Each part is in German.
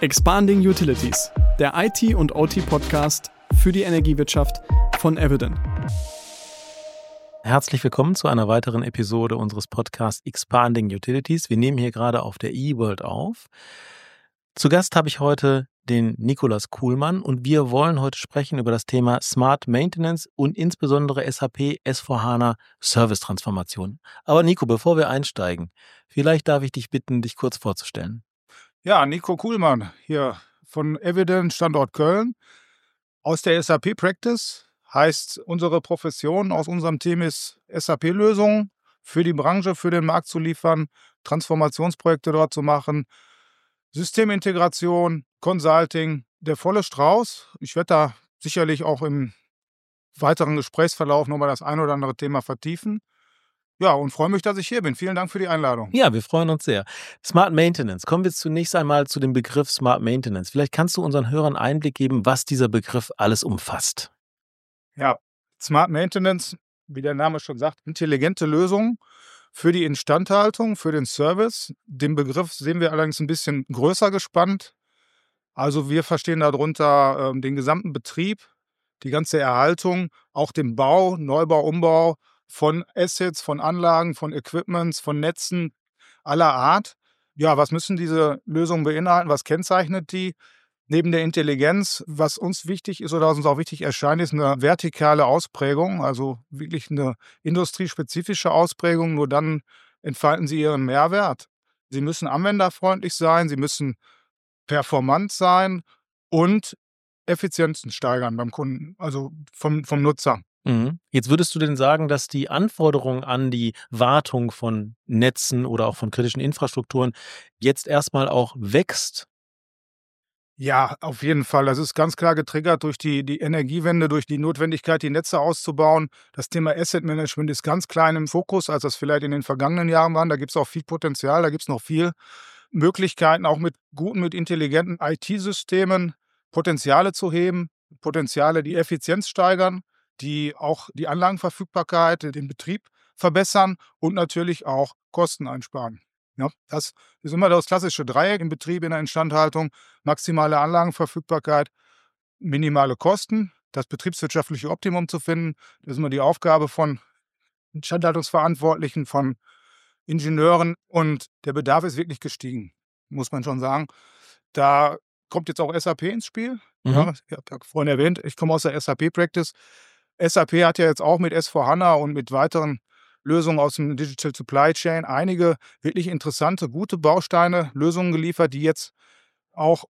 Expanding Utilities, der IT- und OT-Podcast für die Energiewirtschaft von Eviden. Herzlich willkommen zu einer weiteren Episode unseres Podcasts Expanding Utilities. Wir nehmen hier gerade auf der eWorld auf. Zu Gast habe ich heute den Nikolaus Kuhlmann und wir wollen heute sprechen über das Thema Smart Maintenance und insbesondere SAP S/4HANA Service Transformation. Aber Nico, bevor wir einsteigen, vielleicht darf ich dich bitten, dich kurz vorzustellen. Ja, Nico Kuhlmann hier von Eviden, Standort Köln, aus der SAP Practice. Heißt, unsere Profession aus unserem Team ist SAP-Lösungen für die Branche, für den Markt zu liefern, Transformationsprojekte dort zu machen, Systemintegration, Consulting, der volle Strauß. Ich werde da sicherlich auch im weiteren Gesprächsverlauf nochmal das ein oder andere Thema vertiefen. Ja, und freue mich, dass ich hier bin. Vielen Dank für die Einladung. Ja, wir freuen uns sehr. Smart Maintenance. Kommen wir zunächst einmal zu dem Begriff Smart Maintenance. Vielleicht kannst du unseren Hörern Einblick geben, was dieser Begriff alles umfasst. Ja, Smart Maintenance, wie der Name schon sagt, intelligente Lösungen für die Instandhaltung, für den Service. Den Begriff sehen wir allerdings ein bisschen größer gespannt. Also wir verstehen darunter den gesamten Betrieb, die ganze Erhaltung, auch den Bau, Neubau, Umbau von Assets, von Anlagen, von Equipments, von Netzen aller Art. Ja, was müssen diese Lösungen beinhalten? Was kennzeichnet die? Neben der Intelligenz, was uns wichtig ist oder was uns auch wichtig erscheint, ist eine vertikale Ausprägung, also wirklich eine industriespezifische Ausprägung. Nur dann entfalten sie ihren Mehrwert. Sie müssen anwenderfreundlich sein, sie müssen performant sein und Effizienzen steigern beim Kunden, also vom Nutzer. Jetzt würdest du denn sagen, dass die Anforderungen an die Wartung von Netzen oder auch von kritischen Infrastrukturen jetzt erstmal auch wächst? Ja, auf jeden Fall. Das ist ganz klar getriggert durch die Energiewende, durch die Notwendigkeit, die Netze auszubauen. Das Thema Asset Management ist ganz klein im Fokus, als das vielleicht in den vergangenen Jahren war. Da gibt es auch viel Potenzial, da gibt es noch viel Möglichkeiten, auch mit guten, mit intelligenten IT-Systemen Potenziale zu heben, Potenziale, die Effizienz steigern, die auch die Anlagenverfügbarkeit, den Betrieb verbessern und natürlich auch Kosten einsparen. Ja, das ist immer das klassische Dreieck im Betrieb, in der Instandhaltung: maximale Anlagenverfügbarkeit, minimale Kosten, das betriebswirtschaftliche Optimum zu finden. Das ist immer die Aufgabe von Instandhaltungsverantwortlichen, von Ingenieuren, und der Bedarf ist wirklich gestiegen, muss man schon sagen. Da kommt jetzt auch SAP ins Spiel. Ja, ich habe ja vorhin erwähnt, ich komme aus der SAP Practice. SAP hat ja jetzt auch mit S/4HANA und mit weiteren Lösungen aus dem Digital Supply Chain einige wirklich interessante, gute Bausteine, Lösungen geliefert, die jetzt auch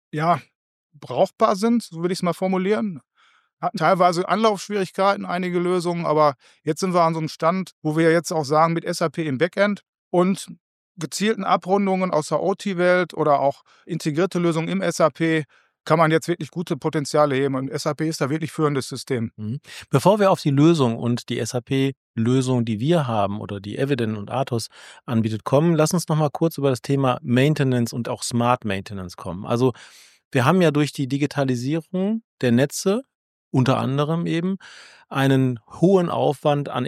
brauchbar sind, so würde ich es mal formulieren. Hatten teilweise Anlaufschwierigkeiten, einige Lösungen, aber jetzt sind wir an so einem Stand, wo wir jetzt auch sagen, mit SAP im Backend und gezielten Abrundungen aus der OT-Welt oder auch integrierte Lösungen im SAP kann man jetzt wirklich gute Potenziale heben. Und SAP ist da wirklich führendes System. Bevor wir auf die Lösung und die SAP-Lösung, die wir haben oder die Eviden und Atos anbietet, kommen, lass uns noch mal kurz über das Thema Maintenance und auch Smart Maintenance kommen. Also wir haben ja durch die Digitalisierung der Netze unter anderem eben einen hohen Aufwand an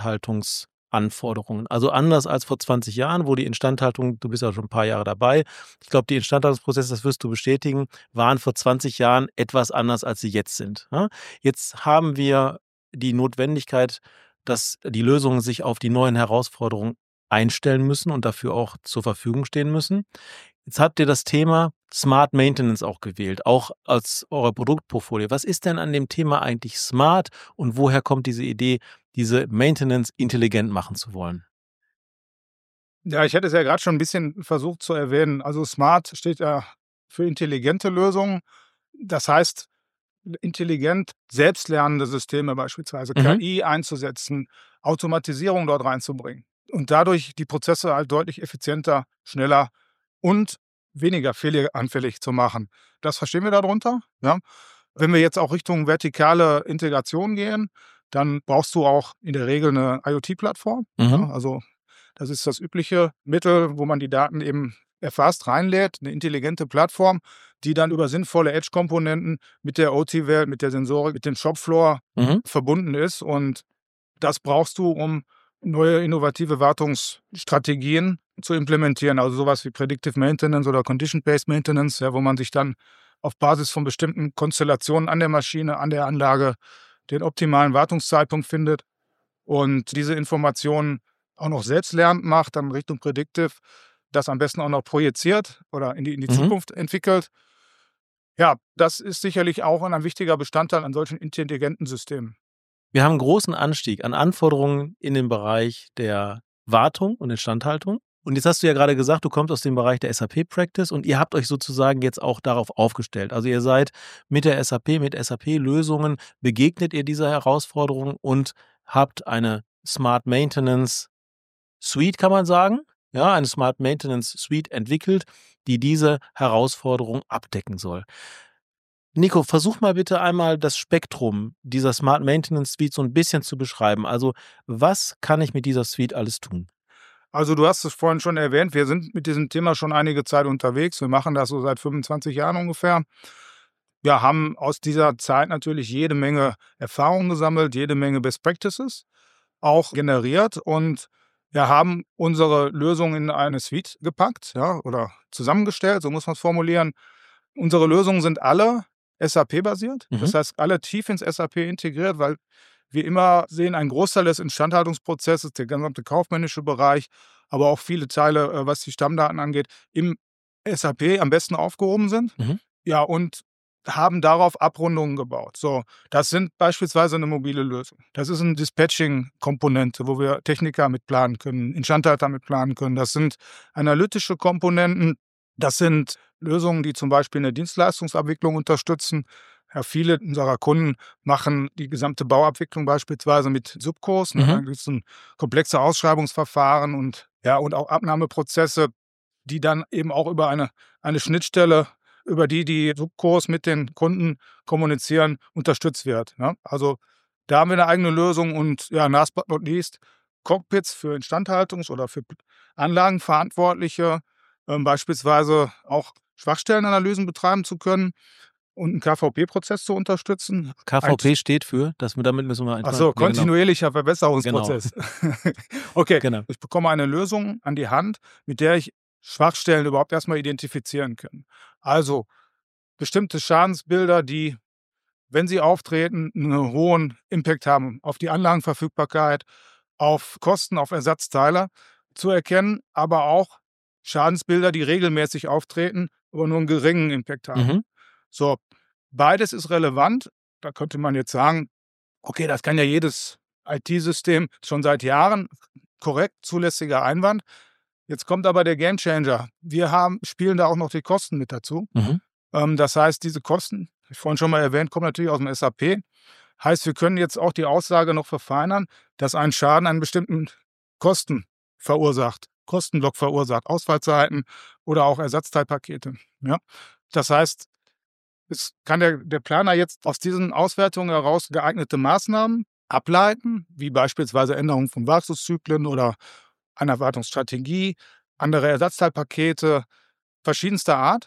Instandhaltungsanforderungen. Also anders als vor 20 Jahren, wo die Instandhaltung, du bist ja schon ein paar Jahre dabei, ich glaube, die Instandhaltungsprozesse, das wirst du bestätigen, waren vor 20 Jahren etwas anders, als sie jetzt sind. Jetzt haben wir die Notwendigkeit, dass die Lösungen sich auf die neuen Herausforderungen einstellen müssen und dafür auch zur Verfügung stehen müssen. Jetzt habt ihr das Thema Smart Maintenance auch gewählt, auch als euer Produktportfolio. Was ist denn an dem Thema eigentlich smart und woher kommt diese Idee, diese Maintenance intelligent machen zu wollen? Ja, ich hätte es ja gerade schon ein bisschen versucht zu erwähnen. Also smart steht ja für intelligente Lösungen. Das heißt, intelligent selbstlernende Systeme, beispielsweise KI einzusetzen, Automatisierung dort reinzubringen und dadurch die Prozesse halt deutlich effizienter, schneller und weniger fehleranfällig zu machen. Das verstehen wir darunter. Ja. Wenn wir jetzt auch Richtung vertikale Integration gehen, dann brauchst du auch in der Regel eine IoT-Plattform. Ja, also das ist das übliche Mittel, wo man die Daten eben erfasst, reinlädt, eine intelligente Plattform, die dann über sinnvolle Edge-Komponenten mit der OT-Welt, mit der Sensorik, mit dem Shopfloor verbunden ist. Und das brauchst du, um neue innovative Wartungsstrategien zu implementieren, also sowas wie Predictive Maintenance oder Condition-Based Maintenance, ja, wo man sich dann auf Basis von bestimmten Konstellationen an der Maschine, an der Anlage den optimalen Wartungszeitpunkt findet und diese Informationen auch noch selbstlernend macht, dann Richtung Predictive, das am besten auch noch projiziert oder in die Mhm. Zukunft entwickelt. Ja, das ist sicherlich auch ein wichtiger Bestandteil an solchen intelligenten Systemen. Wir haben 'n großen Anstieg an Anforderungen in dem Bereich der Wartung und Instandhaltung. Und jetzt hast du ja gerade gesagt, du kommst aus dem Bereich der SAP Practice und ihr habt euch sozusagen jetzt auch darauf aufgestellt. Also, ihr seid mit der SAP, mit SAP-Lösungen begegnet ihr dieser Herausforderung und habt eine Smart Maintenance Suite, kann man sagen, ja, eine Smart Maintenance Suite entwickelt, die diese Herausforderung abdecken soll. Nico, versuch mal bitte einmal das Spektrum dieser Smart Maintenance Suite so 'n bisschen zu beschreiben. Also, was kann ich mit dieser Suite alles tun? Also, du hast es vorhin schon erwähnt, wir sind mit diesem Thema schon einige Zeit unterwegs. Wir machen das so seit 25 Jahren ungefähr. Wir haben aus dieser Zeit natürlich jede Menge Erfahrung gesammelt, jede Menge Best Practices auch generiert und wir haben unsere Lösung in eine Suite gepackt, ja, oder zusammengestellt, so muss man's formulieren. Unsere Lösungen sind alle SAP-basiert, das Mhm. heißt, alle tief ins SAP integriert, weil wir immer sehen, ein Großteil des Instandhaltungsprozesses, der gesamte kaufmännische Bereich, aber auch viele Teile, was die Stammdaten angeht, im SAP am besten aufgehoben sind. Mhm. Ja, und haben darauf Abrundungen gebaut. So, das sind beispielsweise 'ne mobile Lösung. Das ist 'n Dispatching-Komponente, wo wir Techniker mit planen können, Instandhalter mit planen können. Das sind analytische Komponenten. Das sind Lösungen, die zum Beispiel 'ne Dienstleistungsabwicklung unterstützen. Ja, viele unserer Kunden machen die gesamte Bauabwicklung beispielsweise mit Subcos, ne? Da Mhm. gibt's 'n komplexe Ausschreibungsverfahren und ja, und auch Abnahmeprozesse, die dann eben auch über eine Schnittstelle, über die Subcos mit den Kunden kommunizieren, unterstützt wird, ne? Also, da haben wir 'ne eigene Lösung und ja, last but not least, Cockpits für Instandhaltungs oder für P Anlagenverantwortliche, beispielsweise auch Schwachstellenanalysen betreiben zu können und 'n KVP-Prozess zu unterstützen. KVP steht für, damit müssen wir Ach einfach so, ja, genau. kontinuierlicher Genau. Verbesserungsprozess. Okay, Genau. ich bekomme eine Lösung an die Hand, mit der ich Schwachstellen überhaupt erst mal identifizieren kann. Also, bestimmte Schadensbilder, die, wenn sie auftreten, 'nen hohen Impact haben auf die Anlagenverfügbarkeit, auf Kosten, auf Ersatzteile zu erkennen, aber auch Schadensbilder, die regelmäßig auftreten, aber nur 'n geringen Impact haben. Mhm. So, beides ist relevant. Da könnte man jetzt sagen: „Okay, das kann ja jedes IT-System schon seit Jahren.“ Korrekt, zulässiger Einwand. Jetzt kommt aber der Gamechanger. Spielen da auch noch die Kosten mit dazu. Mhm. Das heißt, diese Kosten, habe ich vorhin schon mal erwähnt, kommen natürlich aus'm SAP. Heißt, wir können jetzt auch die Aussage noch verfeinern, dass ein Schaden einen bestimmten Kosten verursacht, Kostenblock verursacht, Ausfallzeiten oder auch Ersatzteilpakete, ja? Das heißt, es kann der Planer jetzt aus diesen Auswertungen heraus geeignete Maßnahmen ableiten, wie beispielsweise Änderung von Wartungszyklen oder einer Wartungsstrategie, andere Ersatzteilpakete verschiedenster Art.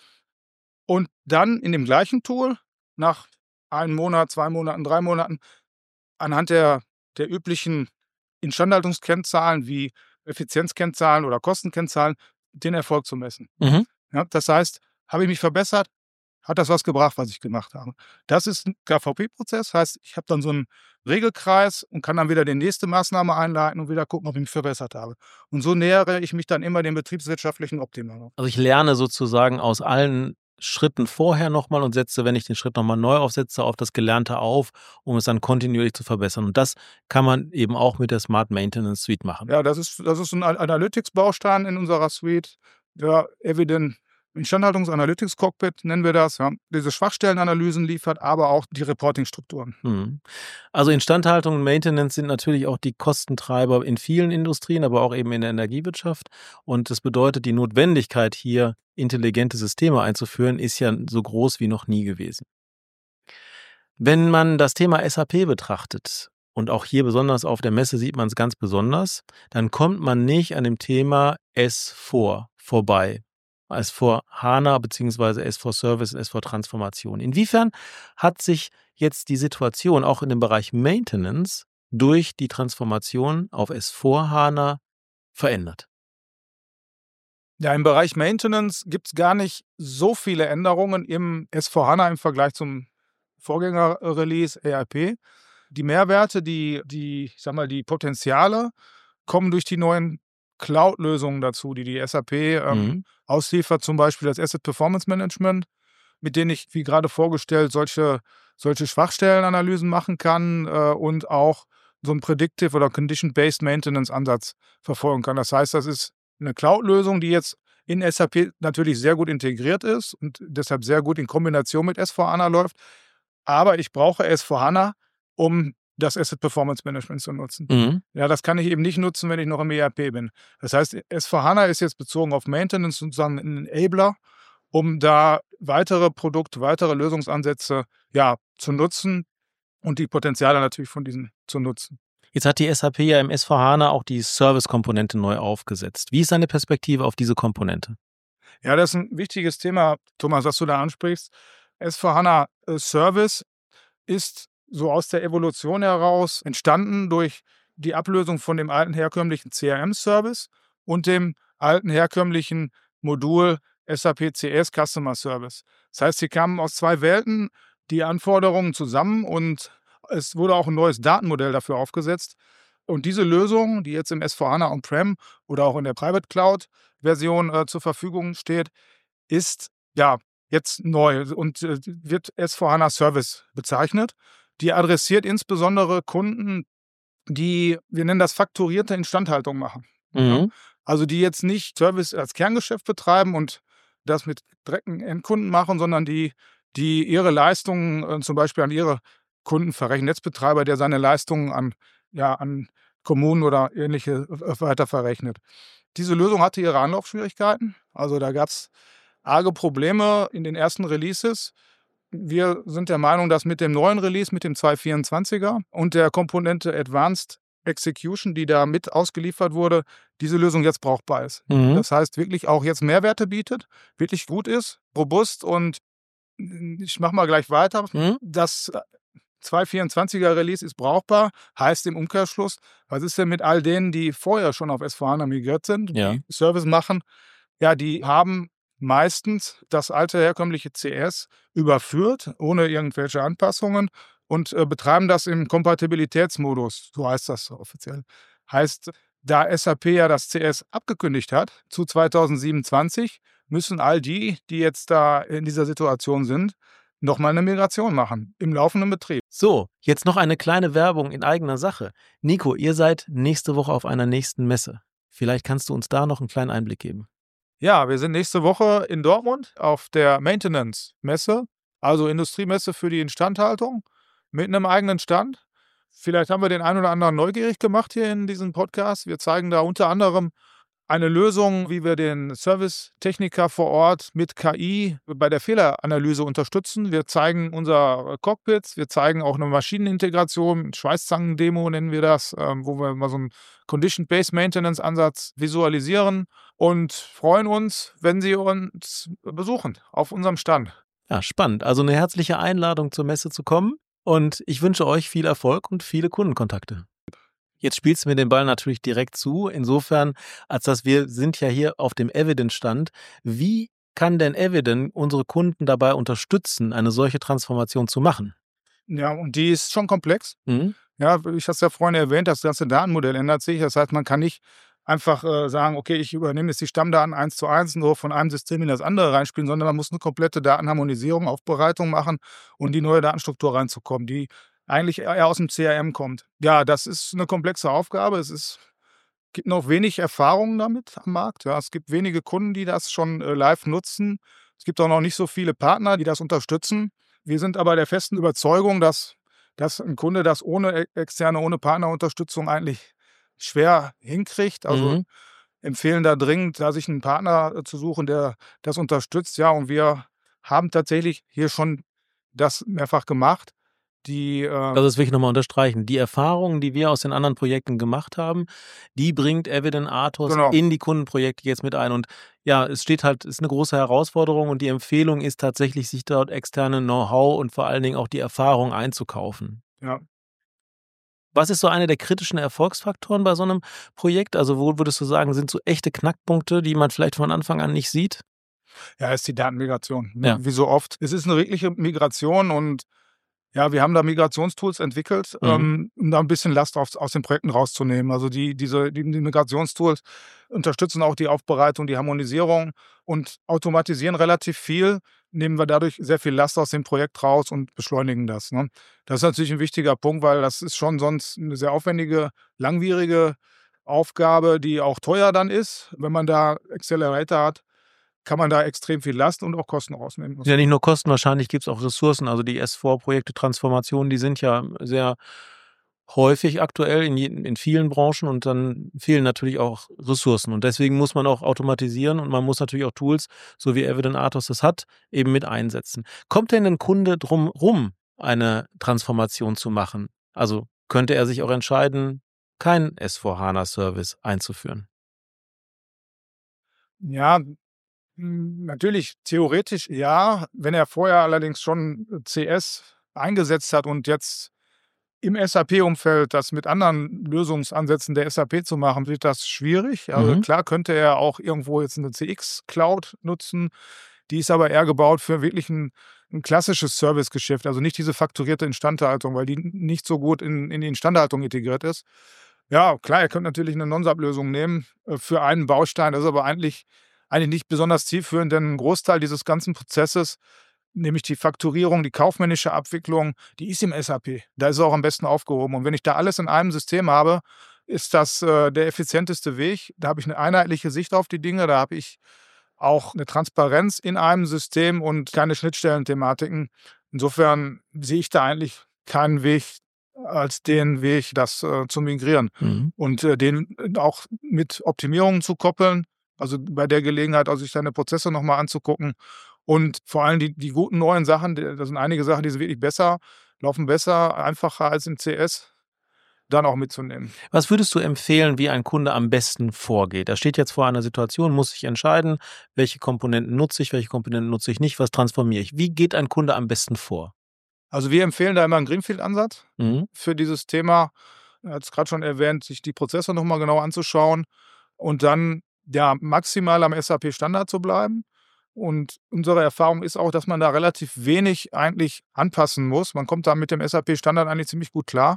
Und dann in dem gleichen Tool nach 1 Monat, 2 Monaten, 3 Monaten anhand der üblichen Instandhaltungskennzahlen wie Effizienzkennzahlen oder Kostenkennzahlen den Erfolg zu messen. Mhm. Ja, das heißt, habe ich mich verbessert? Hat das was gebracht, was ich gemacht habe? Das ist 'n KVP-Prozess, heißt, ich habe dann so 'n Regelkreis und kann dann wieder die nächste Maßnahme einleiten und wieder gucken, ob ich mich verbessert habe. Und so nähere ich mich dann immer dem betriebswirtschaftlichen Optimum. Also, ich lerne sozusagen aus allen Schritten vorher noch mal und setze, wenn ich den Schritt noch mal neu aufsetze, auf das Gelernte auf, um es dann kontinuierlich zu verbessern. Und das kann man eben auch mit der Smart Maintenance Suite machen. Ja, das ist 'n Analytics-Baustein in unserer Suite. Ja, Evident Instandhaltungs-Analytics-Cockpit nennen wir das, ja. Diese Schwachstellenanalysen liefert, aber auch die Reporting-Strukturen. Mhm. Also, Instandhaltung und Maintenance sind natürlich auch die Kostentreiber in vielen Industrien, aber auch eben in der Energiewirtschaft. Und das bedeutet, die Notwendigkeit, hier intelligente Systeme einzuführen, ist ja so groß wie noch nie gewesen. Wenn man das Thema SAP betrachtet, und auch hier besonders auf der Messe sieht man's ganz besonders, dann kommt man nicht an dem Thema S/4 vorbei. S/4HANA beziehungsweise S/4 Service, S/4 Transformation. Inwiefern hat sich jetzt die Situation auch in dem Bereich Maintenance durch die Transformation auf S/4HANA verändert? Ja, im Bereich Maintenance gibt es gar nicht so viele Änderungen im S/4HANA im Vergleich zum Vorgänger-Release ERP. Die Mehrwerte, ich sage mal, die Potenziale kommen durch die neuen Cloud-Lösungen dazu, die SAP ausliefert, zum Beispiel das Asset Performance Management, mit denen ich, wie gerade vorgestellt, solche Schwachstellenanalysen machen kann und auch so einen Predictive oder Condition-Based Maintenance-Ansatz verfolgen kann. Das heißt, das ist eine Cloud-Lösung, die jetzt in SAP natürlich sehr gut integriert ist und deshalb sehr gut in Kombination mit S/4HANA läuft. Aber ich brauche S/4HANA, um das Asset Performance Management zu nutzen. Mhm. Ja, das kann ich eben nicht nutzen, wenn ich noch im ERP bin. Das heißt, S/4HANA ist jetzt bezogen auf Maintenance sozusagen ein Enabler, um da weitere Produkte, weitere Lösungsansätze zu nutzen und die Potenziale natürlich von diesen zu nutzen. Jetzt hat die SAP ja im S/4HANA auch die Service-Komponente neu aufgesetzt. Wie ist deine Perspektive auf diese Komponente? Ja, das ist ein wichtiges Thema, Thomas, was du da ansprichst. S/4HANA Service ist so aus der Evolution heraus entstanden durch die Ablösung von dem alten herkömmlichen CRM-Service und dem alten herkömmlichen Modul SAP CS Customer Service. Das heißt, sie kamen aus zwei Welten, die Anforderungen zusammen und es wurde auch ein neues Datenmodell dafür aufgesetzt. Und diese Lösung, die jetzt im S/4HANA On-Prem oder auch in der Private Cloud-Version zur Verfügung steht, ist jetzt neu und wird S/4HANA Service bezeichnet. Die adressiert insbesondere Kunden, die, wir nennen das, fakturierte Instandhaltung machen. Ja? Mhm. Also die jetzt nicht Service als Kerngeschäft betreiben und das mit direkten Endkunden machen, sondern die ihre Leistungen zum Beispiel an ihre Kunden verrechnen. Netzbetreiber, der seine Leistungen an Kommunen oder ähnliche weiter verrechnet. Diese Lösung hatte ihre Anlaufschwierigkeiten. Also da gab es arge Probleme in den ersten Releases. Wir sind der Meinung, dass mit dem neuen Release, mit dem 2.24er und der Komponente Advanced Execution, die da mit ausgeliefert wurde, diese Lösung jetzt brauchbar ist. Mhm. Das heißt, wirklich auch jetzt Mehrwerte bietet, wirklich gut ist, robust und ich mache mal gleich weiter. Mhm. Das 2.24er Release ist brauchbar, heißt im Umkehrschluss, was ist denn mit all denen, die vorher schon auf S/4HANA migriert sind, Ja. die Service machen? Ja, die haben meistens das alte herkömmliche CS überführt, ohne irgendwelche Anpassungen und betreiben das im Kompatibilitätsmodus, so heißt das offiziell. Heißt, da SAP ja das CS abgekündigt hat zu 2027, müssen all die jetzt da in dieser Situation sind, nochmal eine Migration machen im laufenden Betrieb. So, jetzt noch eine kleine Werbung in eigener Sache. Nico, ihr seid nächste Woche auf einer nächsten Messe. Vielleicht kannst du uns da noch einen kleinen Einblick geben. Ja, wir sind nächste Woche in Dortmund auf der Maintenance-Messe, also Industriemesse für die Instandhaltung, mit einem eigenen Stand. Vielleicht haben wir den einen oder anderen neugierig gemacht hier in diesem Podcast. Wir zeigen da unter anderem eine Lösung, wie wir den Servicetechniker vor Ort mit KI bei der Fehleranalyse unterstützen. Wir zeigen unser Cockpit, wir zeigen auch eine Maschinenintegration, Schweißzangen-Demo nennen wir das, wo wir mal so einen Condition-Based Maintenance-Ansatz visualisieren und freuen uns, wenn Sie uns besuchen auf unserem Stand. Ja, spannend. Also eine herzliche Einladung zur Messe zu kommen und ich wünsche euch viel Erfolg und viele Kundenkontakte. Jetzt spielst du mir den Ball natürlich direkt zu, insofern, als dass wir sind ja hier auf dem Evident-Stand. Wie kann denn Evident unsere Kunden dabei unterstützen, eine solche Transformation zu machen? Ja, und die ist schon komplex. Mhm. Ja, ich hatte es ja vorhin erwähnt, das ganze Datenmodell ändert sich. Das heißt, man kann nicht einfach sagen, okay, ich übernehme jetzt die Stammdaten 1:1 nur von einem System in das andere reinspielen, sondern man muss eine komplette Datenharmonisierung, Aufbereitung machen und in die neue Datenstruktur reinzukommen, die eigentlich eher aus dem CRM kommt. Ja, das ist eine komplexe Aufgabe. Gibt noch wenig Erfahrung damit am Markt. Ja, es gibt wenige Kunden, die das schon live nutzen. Es gibt auch noch nicht so viele Partner, die das unterstützen. Wir sind aber der festen Überzeugung, dass ein Kunde das ohne externe, ohne Partnerunterstützung eigentlich schwer hinkriegt. Also empfehlen da dringend, da sich einen Partner zu suchen, der das unterstützt. Ja, und wir haben tatsächlich hier schon das mehrfach gemacht. Das ist wichtig nochmal unterstreichen. Die Erfahrungen, die wir aus den anderen Projekten gemacht haben, die bringt Evident Athos in die Kundenprojekte jetzt mit ein. Und ja, es ist eine große Herausforderung und die Empfehlung ist tatsächlich, sich dort externe Know-how und vor allen Dingen auch die Erfahrung einzukaufen. Ja. Was ist so einer der kritischen Erfolgsfaktoren bei so einem Projekt? Also, wo würdest du sagen, sind so echte Knackpunkte, die man vielleicht von Anfang an nicht sieht? Ja, ist die Datenmigration, ne? Ja. Wie so oft. Es ist eine wirkliche Migration und ja, wir haben da Migrationstools entwickelt, um da ein bisschen Last aus den Projekten rauszunehmen. Also, die Migrationstools unterstützen auch die Aufbereitung, die Harmonisierung und automatisieren relativ viel, nehmen wir dadurch sehr viel Last aus dem Projekt raus und beschleunigen das, ne? Das ist natürlich ein wichtiger Punkt, weil das ist schon sonst eine sehr aufwendige, langwierige Aufgabe, die auch teuer dann ist. Wenn man da Accelerator hat, kann man da extrem viel Last und auch Kosten rausnehmen. Ja, nicht nur Kosten, wahrscheinlich gibt es auch Ressourcen. Also, die S4-Projekte, Transformationen, die sind ja sehr häufig aktuell in vielen Branchen und dann fehlen natürlich auch Ressourcen. Und deswegen muss man auch automatisieren und man muss natürlich auch Tools, so wie Evident Atos das hat, eben mit einsetzen. Kommt denn ein Kunde drum rum, eine Transformation zu machen? Also, könnte er sich auch entscheiden, keinen S/4HANA-Service einzuführen? Ja, natürlich theoretisch ja. Wenn er vorher allerdings schon CS eingesetzt hat und jetzt im SAP-Umfeld das mit anderen Lösungsansätzen der SAP zu machen, wird das schwierig. Also Mhm. klar könnte er auch irgendwo jetzt eine CX-Cloud nutzen, die ist aber eher gebaut für wirklich ein klassisches Servicegeschäft, also nicht diese fakturierte Instandhaltung, weil die nicht so gut in die Instandhaltung integriert ist. Ja, klar, ihr könnt natürlich eine Non-SAP-Lösung nehmen, für einen Baustein. Das ist aber eigentlich nicht besonders zielführend, denn 'n Großteil dieses ganzen Prozesses, nämlich die Fakturierung, die kaufmännische Abwicklung, die ist im SAP. Da ist es auch am besten aufgehoben. Und wenn ich da alles in einem System habe, ist das, der effizienteste Weg. Da habe ich eine einheitliche Sicht auf die Dinge, da habe ich auch eine Transparenz in einem System und keine Schnittstellenthematiken. Insofern sehe ich da eigentlich keinen Weg als den Weg, das, zu migrieren Mhm. und, den auch mit Optimierungen zu koppeln. Also, bei der Gelegenheit auch sich seine Prozesse noch mal anzugucken und vor allem die guten neuen Sachen, da sind einige Sachen, die sind wirklich besser, laufen besser, einfacher als im CS, dann auch mitzunehmen. Was würdest du empfehlen, wie ein Kunde am besten vorgeht? Er steht jetzt vor einer Situation, muss sich entscheiden, welche Komponenten nutze ich, welche Komponenten nutze ich nicht, was transformiere ich? Wie geht ein Kunde am besten vor? Also, wir empfehlen da immer 'n Greenfield-Ansatz Mhm. für dieses Thema. Er hat's grad schon erwähnt, sich die Prozesse noch mal genau anzuschauen und dann, ja, maximal am SAP-Standard zu bleiben. Und unsere Erfahrung ist auch, dass man da relativ wenig eigentlich anpassen muss. Man kommt da mit dem SAP-Standard eigentlich ziemlich gut klar.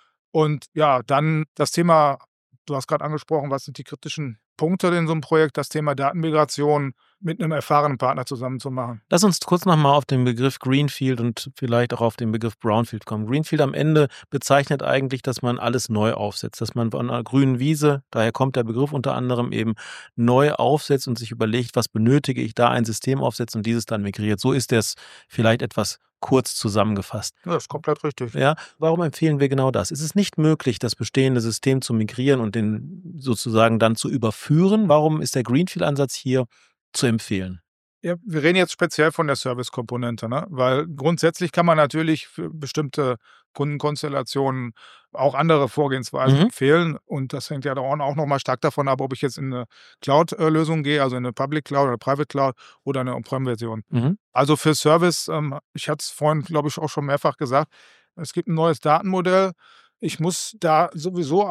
Und ja, dann das Thema du hast grad angesprochen, was sind die kritischen Punkte in so 'nem Projekt? Das Thema Datenmigration mit 'nem erfahrenen Partner zusammen zu machen. Lass uns kurz noch mal auf den Begriff Greenfield und vielleicht auch auf den Begriff Brownfield kommen. Greenfield am Ende bezeichnet eigentlich, dass man alles neu aufsetzt, dass man von einer grünen Wiese, daher kommt der Begriff unter anderem eben, neu aufsetzt und sich überlegt, was benötige ich da, ein System aufsetzt und dieses dann migriert. So ist das vielleicht etwas kurz zusammengefasst. Ja, ist komplett richtig. Ja, warum empfehlen wir genau das? Es ist nicht möglich, das bestehende System zu migrieren und den sozusagen dann zu überführen. Warum ist der Greenfield-Ansatz hier zu empfehlen? Ja, wir reden jetzt speziell von der Servicekomponente, ne? Weil grundsätzlich kann man natürlich für bestimmte Kundenkonstellationen auch andere Vorgehensweisen Mhm. empfehlen. Und das hängt ja dann auch noch mal stark davon ab, ob ich jetzt in eine Cloud-Lösung gehe, also in eine Public Cloud oder Private Cloud oder eine On-Prem-Version. Mhm. Also für Service, ich hatte es vorhin, glaube ich, auch schon mehrfach gesagt, es gibt ein neues Datenmodell. Ich muss da sowieso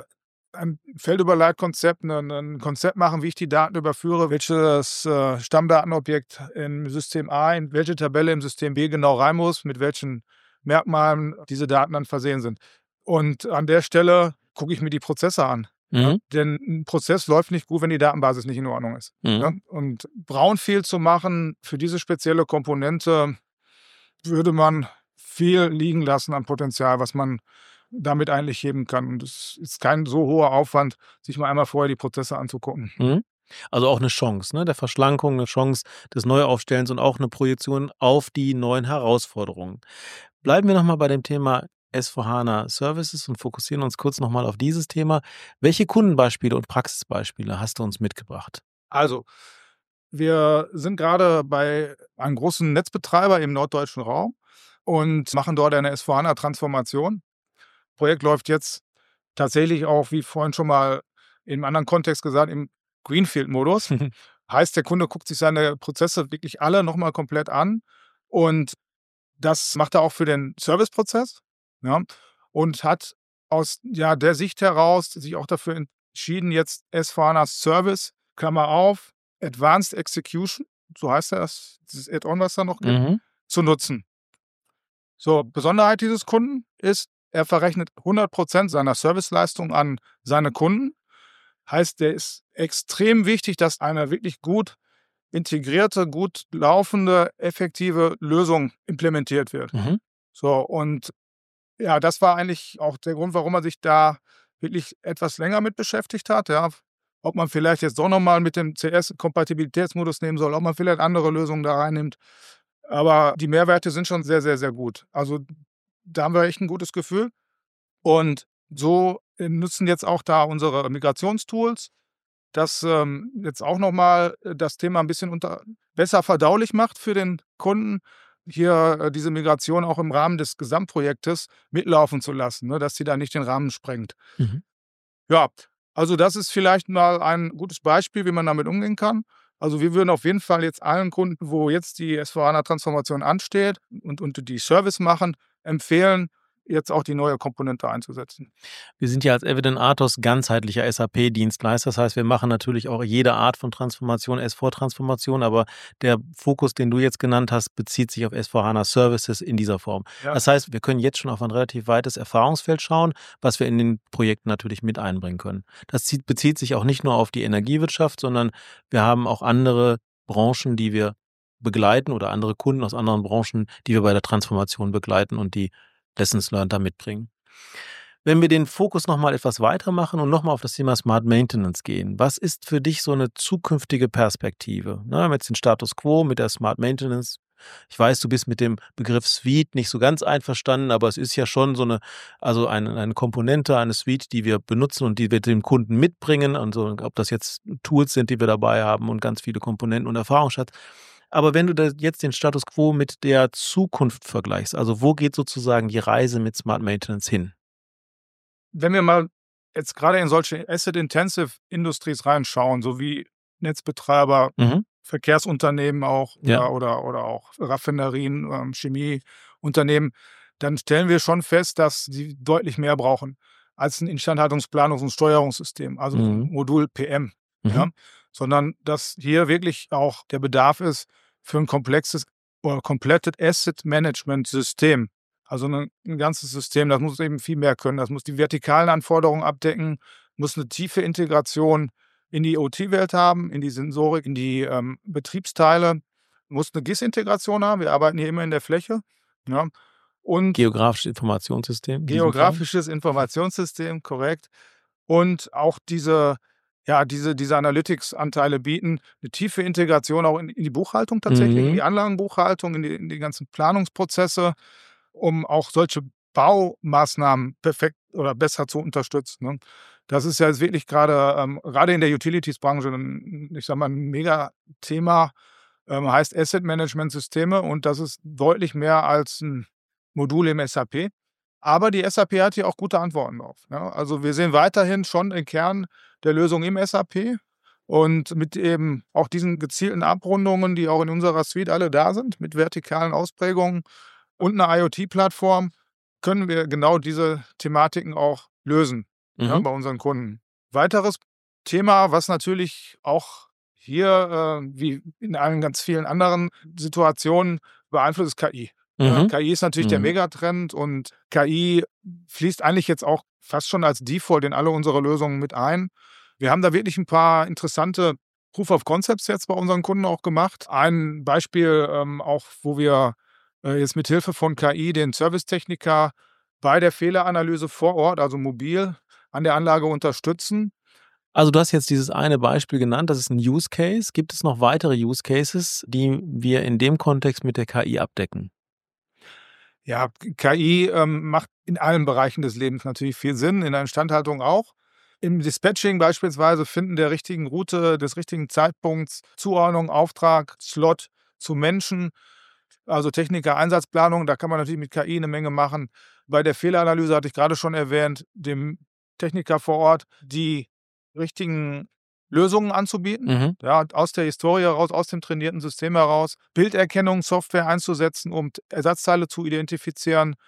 ein Feldüberleitkonzept, 'n Konzept machen, wie ich die Daten überführe, welches, Stammdatenobjekt im System A in welche Tabelle im System B genau rein muss, mit welchen Merkmalen diese Daten dann versehen sind. Und an der Stelle gucke ich mir die Prozesse an, ne? Mhm. Denn 'n Prozess läuft nicht gut, wenn die Datenbasis nicht in Ordnung ist, Mhm. ne? Und Brownfield zu machen für diese spezielle Komponente, würde man viel liegen lassen an Potenzial, was man damit eigentlich heben kann. Und es ist kein so hoher Aufwand, sich mal einmal vorher die Prozesse anzugucken. Mhm. Also auch eine Chance, ne, der Verschlankung, eine Chance des Neuaufstellens und auch eine Projektion auf die neuen Herausforderungen. Bleiben wir noch mal bei dem Thema S/4HANA Services und fokussieren uns kurz noch mal auf dieses Thema. Welche Kundenbeispiele und Praxisbeispiele hast du uns mitgebracht? Also, wir sind gerade bei einem großen Netzbetreiber im norddeutschen Raum und machen dort eine S/4HANA-Transformation. Projekt läuft jetzt tatsächlich auch, wie vorhin schon mal im anderen Kontext gesagt, im Greenfield-Modus. Heißt, der Kunde guckt sich seine Prozesse wirklich alle noch mal komplett an und das macht er auch für den Serviceprozess, ja, und hat aus der Sicht heraus sich auch dafür entschieden, jetzt S/4HANA Service, Klammer auf, Advanced Execution, so heißt das, dieses Add-on, was da noch gibt, zu nutzen. So, Besonderheit dieses Kunden ist, er verrechnet 100% seiner Serviceleistung an seine Kunden. Heißt, der ist extrem wichtig, dass eine wirklich gut integrierte, gut laufende, effektive Lösung implementiert wird. So, und ja, das war eigentlich auch der Grund, warum man sich da wirklich etwas länger mit beschäftigt hat. Ja. Ob man vielleicht jetzt doch nochmal mit dem CS-Kompatibilitätsmodus nehmen soll, ob man vielleicht andere Lösungen da reinnimmt. Aber die Mehrwerte sind schon sehr, sehr, sehr gut. Also da haben wir echt ein gutes Gefühl. Und so nutzen jetzt auch da unsere Migrationstools, das jetzt auch nochmal das Thema ein bisschen besser verdaulich macht für den Kunden, hier diese Migration auch im Rahmen des Gesamtprojektes mitlaufen zu lassen, ne, dass sie da nicht den Rahmen sprengt. Ja, also das ist vielleicht mal ein gutes Beispiel, wie man damit umgehen kann. Also wir würden auf jeden Fall jetzt allen Kunden, wo jetzt die S/4HANA-Transformation ansteht und die Service machen, empfehlen, jetzt auch die neue Komponente einzusetzen. Wir sind ja als Evident Athos ganzheitlicher SAP-Dienstleister. Das heißt, wir machen natürlich auch jede Art von Transformation, S/4-Transformation, aber der Fokus, den du jetzt genannt hast, bezieht sich auf S/4HANA Services in dieser Form. Ja. Das heißt, wir können jetzt schon auf ein relativ weites Erfahrungsfeld schauen, was wir in den Projekten natürlich mit einbringen können. Das bezieht sich auch nicht nur auf die Energiewirtschaft, sondern wir haben auch andere Branchen, die wir begleiten oder andere Kunden aus anderen Branchen, die wir bei der Transformation begleiten und die Lessons learned da mitbringen. Wenn wir den Fokus nochmal etwas weitermachen und nochmal auf das Thema Smart Maintenance gehen, was ist für dich so eine zukünftige Perspektive? Wir haben jetzt den Status Quo mit der Smart Maintenance. Ich weiß, du bist mit dem Begriff Suite nicht so ganz einverstanden, aber es ist ja schon so eine Komponente, eine Suite, die wir benutzen und die wir dem Kunden mitbringen. Und so, ob das jetzt Tools sind, die wir dabei haben und ganz viele Komponenten und Erfahrungsschatz. Aber wenn du da jetzt den Status Quo mit der Zukunft vergleichst, also wo geht sozusagen die Reise mit Smart Maintenance hin? Wenn wir mal jetzt gerade in solche Asset-Intensive Industries reinschauen, so wie Netzbetreiber, Verkehrsunternehmen auch oder auch Raffinerien, Chemieunternehmen, dann stellen wir schon fest, dass sie deutlich mehr brauchen als ein Instandhaltungsplanungs- und Steuerungssystem, also ein Modul PM. Ja? Sondern dass hier wirklich auch der Bedarf ist für ein komplexes oder komplettes Asset-Management-System. Also ein ganzes System, das muss eben viel mehr können. Das muss die vertikalen Anforderungen abdecken, muss eine tiefe Integration in die OT-Welt haben, in die Sensorik, in die Betriebsteile, muss eine GIS-Integration haben. Wir arbeiten hier immer in der Fläche. Ja. Und Geografisches Informationssystem. Geografisches Informationssystem, korrekt. Und auch diese Analytics-Anteile bieten, eine tiefe Integration auch in die Buchhaltung tatsächlich, in die Anlagenbuchhaltung, in die ganzen Planungsprozesse, um auch solche Baumaßnahmen perfekt oder besser zu unterstützen. Ne? Das ist ja jetzt wirklich gerade in der Utilities-Branche ein Mega-Thema, heißt Asset-Management-Systeme, und das ist deutlich mehr als ein Modul im SAP. Aber die SAP hat hier auch gute Antworten drauf. Ja? Also wir sehen weiterhin schon den Kern der Lösung im SAP und mit eben auch diesen gezielten Abrundungen, die auch in unserer Suite alle da sind, mit vertikalen Ausprägungen und einer IoT-Plattform, können wir genau diese Thematiken auch lösen bei unseren Kunden. Weiteres Thema, was natürlich auch hier, wie in allen ganz vielen anderen Situationen, beeinflusst, ist KI. Ja, KI ist natürlich der Megatrend, und KI fließt eigentlich jetzt auch fast schon als Default in alle unsere Lösungen mit ein. Wir haben da wirklich ein paar interessante Proof of Concepts jetzt bei unseren Kunden auch gemacht. Ein Beispiel auch, wo wir jetzt mit Hilfe von KI den Servicetechniker bei der Fehleranalyse vor Ort, also mobil, an der Anlage unterstützen. Also du hast jetzt dieses eine Beispiel genannt, das ist ein Use Case. Gibt es noch weitere Use Cases, die wir in dem Kontext mit der KI abdecken? Ja, KI macht in allen Bereichen des Lebens natürlich viel Sinn, in der Instandhaltung auch. Im Dispatching beispielsweise Finden der richtigen Route, des richtigen Zeitpunkts, Zuordnung, Auftrag, Slot zu Menschen, also Techniker-Einsatzplanung, da kann man natürlich mit KI eine Menge machen. Bei der Fehleranalyse hatte ich gerade schon erwähnt, dem Techniker vor Ort die richtigen Lösungen anzubieten, ja, aus der Historie heraus, aus dem trainierten System heraus, Bilderkennungssoftware einzusetzen, um Ersatzteile zu identifizieren,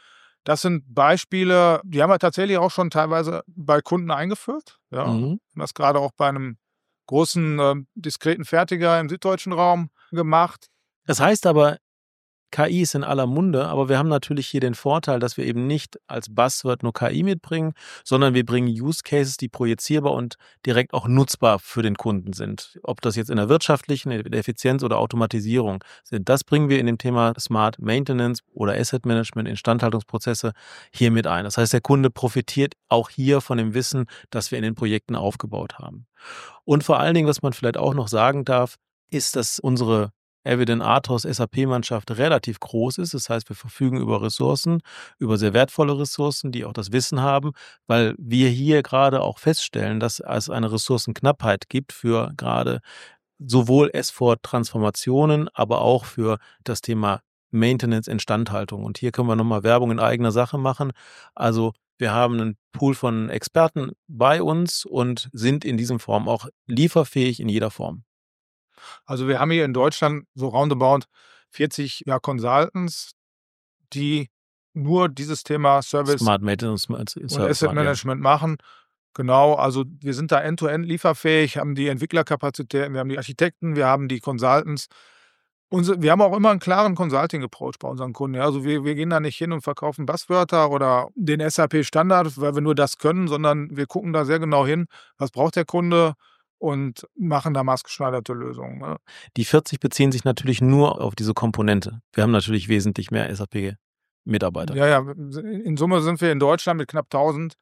Das sind Beispiele, die haben wir tatsächlich auch schon teilweise bei Kunden eingeführt. Ja. Mhm. Das gerade auch bei einem großen, diskreten Fertiger im süddeutschen Raum gemacht. Das heißt aber, KI ist in aller Munde, aber wir haben natürlich hier den Vorteil, dass wir eben nicht als Buzzword nur KI mitbringen, sondern wir bringen Use Cases, die projizierbar und direkt auch nutzbar für den Kunden sind. Ob das jetzt in der wirtschaftlichen, in der Effizienz oder Automatisierung sind, das bringen wir in dem Thema Smart Maintenance oder Asset Management, Instandhaltungsprozesse hier mit ein. Das heißt, der Kunde profitiert auch hier von dem Wissen, das wir in den Projekten aufgebaut haben. Und vor allen Dingen, was man vielleicht auch noch sagen darf, ist, dass unsere Eviden Atos SAP-Mannschaft relativ groß ist. Das heißt, wir verfügen über Ressourcen, über sehr wertvolle Ressourcen, die auch das Wissen haben, weil wir hier gerade auch feststellen, dass es eine Ressourcenknappheit gibt für gerade sowohl S4-Transformationen, aber auch für das Thema Maintenance, Instandhaltung. Und hier können wir nochmal Werbung in eigener Sache machen. Also wir haben einen Pool von Experten bei uns und sind in diesem Form auch lieferfähig in jeder Form. Also wir haben hier in Deutschland so roundabout 40 Consultants, die nur dieses Thema Service Smart Maintenance und Asset Management machen. Genau, also wir sind da end-to-end lieferfähig, haben die Entwicklerkapazitäten, wir haben die Architekten, wir haben die Consultants. Wir haben auch immer einen klaren Consulting-Approach bei unseren Kunden. Ja, also wir gehen da nicht hin und verkaufen Buzzwörter oder den SAP-Standard, weil wir nur das können, sondern wir gucken da sehr genau hin, was braucht der Kunde, und machen da maßgeschneiderte Lösungen. Ne? Die 40 beziehen sich natürlich nur auf diese Komponente. Wir haben natürlich wesentlich mehr SAP-Mitarbeiter. Ja, in Summe sind wir in Deutschland mit knapp 1000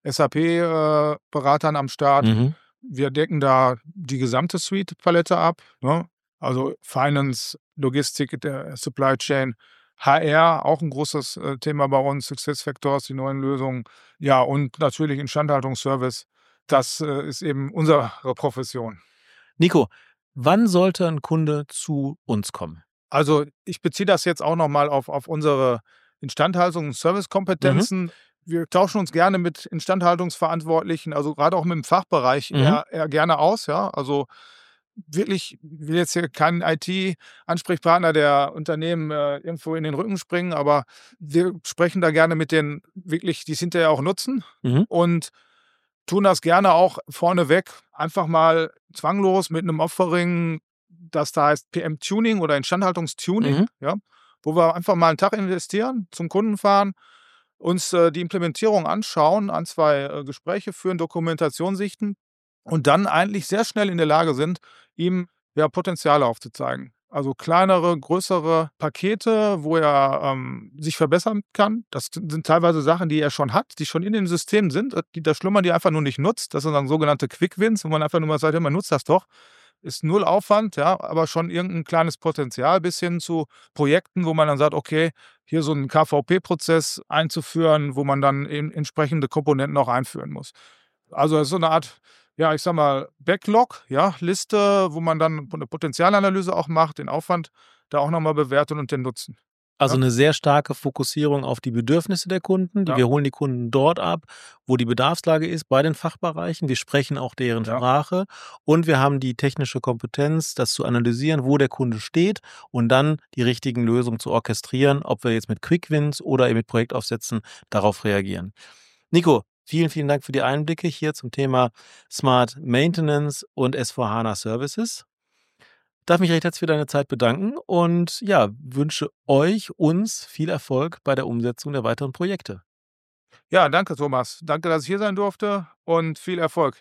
SAP-Beratern am Start. Mhm. Wir decken da die gesamte Suite-Palette ab. Ne? Also Finance, Logistik, der Supply Chain, HR, auch ein großes Thema bei uns, SuccessFactors, die neuen Lösungen. Ja, und natürlich Instandhaltungsservice. Das ist eben unsere Profession. Nico, wann sollte ein Kunde zu uns kommen? Also ich beziehe das jetzt auch nochmal auf unsere Instandhaltungs- und Servicekompetenzen. Wir tauschen uns gerne mit Instandhaltungsverantwortlichen, also gerade auch mit dem Fachbereich eher gerne aus. Ja? Also wirklich, ich will jetzt hier keinen IT-Ansprechpartner der Unternehmen irgendwo in den Rücken springen, aber wir sprechen da gerne mit denen wirklich, die es hinterher auch nutzen. Und tun das gerne auch vorneweg einfach mal zwanglos mit einem Offering, das da heißt PM-Tuning oder Instandhaltungstuning, ja, wo wir einfach mal einen Tag investieren, zum Kunden fahren, uns die Implementierung anschauen, 2 Gespräche führen, Dokumentation sichten und dann eigentlich sehr schnell in der Lage sind, ihm Potenziale aufzuzeigen. Also kleinere, größere Pakete, wo er sich verbessern kann. Das sind teilweise Sachen, die er schon hat, die schon in den Systemen sind, da schlummern, die einfach nur nicht nutzt. Das sind dann sogenannte Quick Wins, wo man einfach nur mal sagt, man nutzt das doch. Ist null Aufwand, ja, aber schon irgendein kleines Potenzial, bis hin zu Projekten, wo man dann sagt, okay, hier so einen KVP-Prozess einzuführen, wo man dann eben entsprechende Komponenten auch einführen muss. Also das ist so eine Art, ja, ich sag mal, Backlog, ja, Liste, wo man dann eine Potenzialanalyse auch macht, den Aufwand da auch nochmal bewertet und den Nutzen. Also eine sehr starke Fokussierung auf die Bedürfnisse der Kunden. Wir holen die Kunden dort ab, wo die Bedarfslage ist, bei den Fachbereichen. Wir sprechen auch deren Sprache und wir haben die technische Kompetenz, das zu analysieren, wo der Kunde steht und dann die richtigen Lösungen zu orchestrieren, ob wir jetzt mit Quick-Wins oder eben mit Projektaufsätzen darauf reagieren. Nico, vielen, vielen Dank für die Einblicke hier zum Thema Smart Maintenance und S4HANA Services. Ich darf mich recht herzlich für deine Zeit bedanken und wünsche uns viel Erfolg bei der Umsetzung der weiteren Projekte. Ja, danke Thomas. Danke, dass ich hier sein durfte und viel Erfolg.